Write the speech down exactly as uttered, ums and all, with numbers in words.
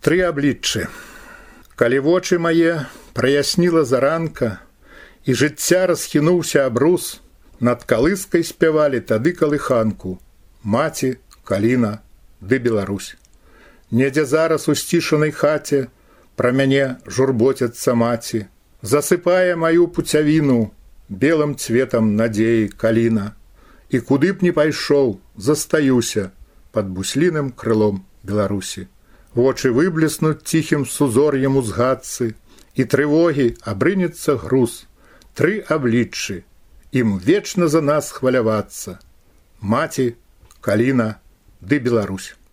Тры абліччы. Калі вочы мае праясніла заранка, і жыцця расхінуўся абрус, над калыскай спявалі тады калыханку маці, Каліна ды Беларусь. Недзе зараз у сцішанай хаце пра мяне журботяцца маці, засыпае маю пуцявіну белым цветам надзеі Каліна. І куды б не пайшоў, застаюся пад бусліным крылом Беларусі. Вочы выбліснуць ціхім сузор'ем узгадцы, і трывогі абрынецца груз. Тры абліччы, ім вечна за нас хвалявацца. Маці, Каліна ды Беларусь.